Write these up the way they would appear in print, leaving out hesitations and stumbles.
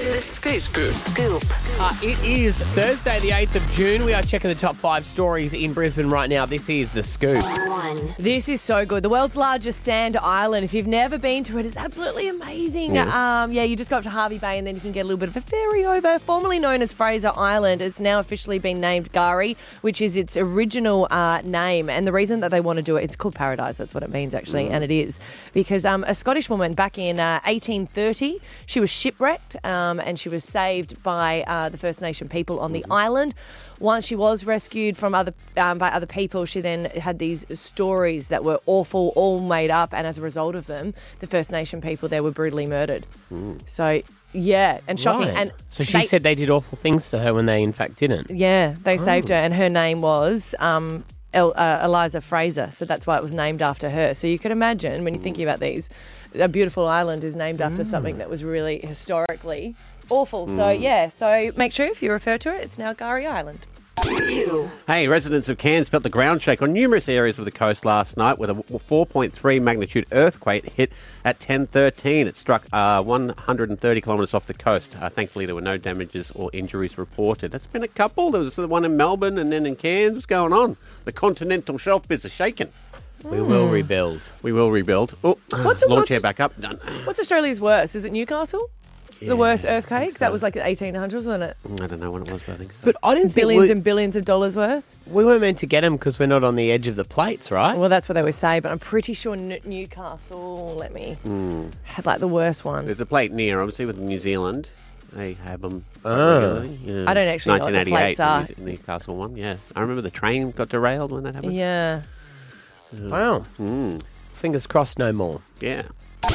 The Scoop. It is Thursday, the 8th of June. We are checking the top 5 stories in Brisbane right now. This is The Scoop. This is so good. The world's largest sand island. If you've never been to it, it's absolutely amazing. You just go up to Harvey Bay and then you can get a little bit of a ferry over. Formerly known as Fraser Island, it's now officially been named Gari, which is its original name. And the reason that they want to do it, it's called paradise. That's what it means, actually, and it is. Because a Scottish woman back in 1830, she was shipwrecked and she was saved by the First Nation people on the island. Once she was rescued from by other people, she then had these stories that were awful, all made up, and as a result of them, the First Nation people there were brutally murdered. So, yeah, and shocking. Right. And So she said they did awful things to her when they in fact didn't. yeah, they saved her, and her name was Eliza Fraser, so that's why it was named after her. So you can imagine, when you're thinking about these, a beautiful island is named after something that was really historically awful. So, yeah, so make sure if you refer to it, it's now Gari Island. Hey, residents of Cairns felt the ground shake on numerous areas of the coast last night with a 4.3 magnitude earthquake hit at 10:13. It struck 130 kilometres off the coast. Thankfully, there were no damages or injuries reported. That's been a couple. There was the one in Melbourne and then in Cairns. What's going on? The continental shelf is shaking. We will rebuild. We will rebuild. Oh, launch air back up. Done. What's Australia's worst? Is it Newcastle? The worst earthquake? That was like the 1800s, wasn't it? I don't know when it was, but I think so. But I didn't Billions think and billions of dollars worth? we weren't meant to get them because we're not on the edge of the plates, right? Well, that's what they would say, but I'm pretty sure Newcastle, had like the worst one. There's a plate near, obviously, with New Zealand. They have them regularly. Yeah. I don't actually know what the plates 1988, are. the Newcastle one, yeah. I remember the train got derailed when that happened. Yeah. Wow. Fingers crossed no more. Yeah.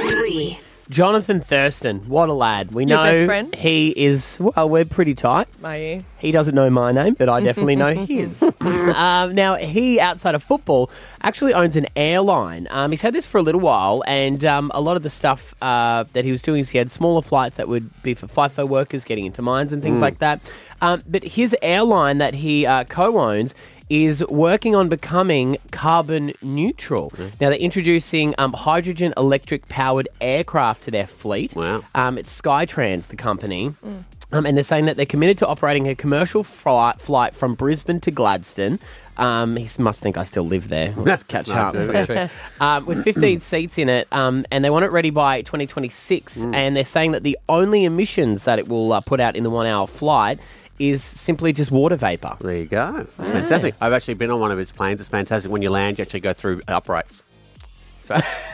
Jonathan Thurston, what a lad. We Your know best friend? he is, well, we're pretty tight. Are you? He doesn't know my name, but I definitely know his. Now, he, outside of football, actually owns an airline. He's had this for a little while, and a lot of the stuff that he was doing is he had smaller flights that would be for FIFO workers getting into mines and things like that. But his airline that he co-owns is working on becoming carbon neutral. Now, they're introducing hydrogen electric-powered aircraft to their fleet. Wow. It's Skytrans, the company. And they're saying that they're committed to operating a commercial flight from Brisbane to Gladstone. He must think I still live there. Let's catch up. With 15 seats in it, and they want it ready by 2026. And they're saying that the only emissions that it will put out in the 1 hour flight is simply just water vapour. There you go. It's fantastic. I've actually been on one of his planes. It's fantastic. When you land, you actually go through uprights. So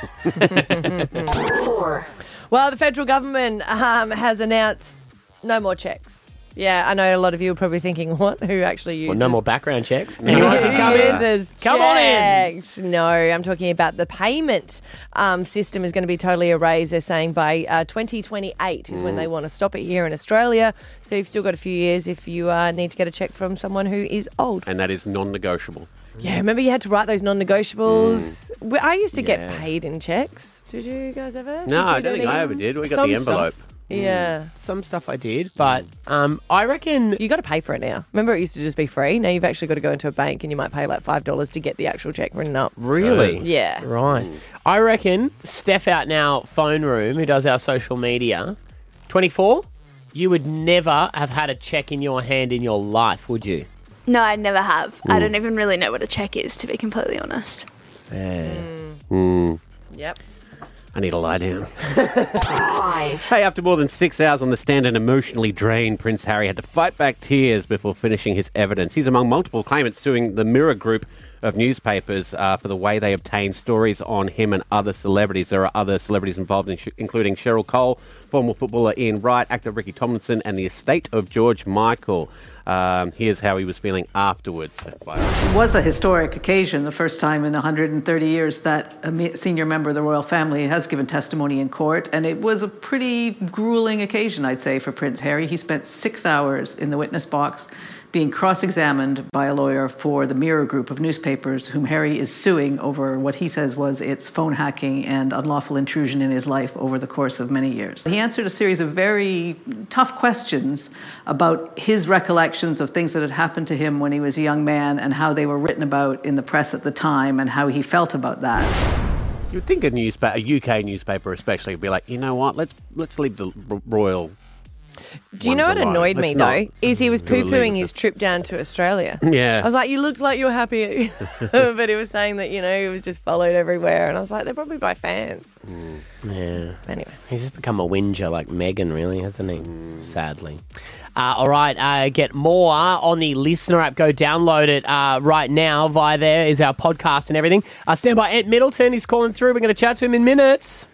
Well, the federal government has announced no more checks. Yeah, I know a lot of you are probably thinking, what? Who actually uses... Well, no more background checks. Anyone can come in. Come on in. No, I'm talking about the payment system is going to be totally erased. They're saying by 2028 is when they want to stop it here in Australia. So you've still got a few years if you need to get a check from someone who is old. and that is non-negotiable. Yeah, remember you had to write those non-negotiables? I used to get paid in checks. Did you guys ever? No, I Did you don't do think I that? ever did. We got Some the envelope. Yeah. Some stuff I did, but I reckon... You got to pay for it now. Remember, it used to just be free. Now you've actually got to go into a bank and you might pay like $5 to get the actual check written up. Really? Yeah. Right. I reckon Steph out now, phone room, who does our social media, 24, you would never have had a check in your hand in your life, would you? No, I never have. I don't even really know what a check is, to be completely honest. Yep. I need to lie down. Hey, after more than 6 hours on the stand and emotionally drained, Prince Harry had to fight back tears before finishing his evidence. He's among multiple claimants suing the Mirror Group of newspapers for the way they obtained stories on him and other celebrities. There are other celebrities involved, including Cheryl Cole, former footballer Ian Wright, actor Ricky Tomlinson, and the estate of George Michael. Here's how he was feeling afterwards. It was a historic occasion, the first time in 130 years that a senior member of the royal family has given testimony in court, and it was a pretty grueling occasion, I'd say, for Prince Harry. He spent 6 hours in the witness box being cross-examined by a lawyer for the Mirror Group of newspapers, whom Harry is suing over what he says was its phone hacking and unlawful intrusion in his life over the course of many years. He answered a series of very tough questions about his recollections of things that had happened to him when he was a young man and how they were written about in the press at the time and how he felt about that. You'd think a UK newspaper especially would be like, you know what, let's leave the royal Do you know what annoyed me, though? Is he was do a poo-pooing leave his trip down to Australia. Yeah. I was like, you looked like you were happy. But he was saying that, he was just followed everywhere. And I was like, they're probably by fans. Yeah. Anyway. He's just become a whinger like Meghan, really, hasn't he? Sadly. All right, get more on the Listener app. Go download it right now. Via there is our podcast and everything. Stand by. Ant Middleton. He's calling through. We're going to chat to him in minutes.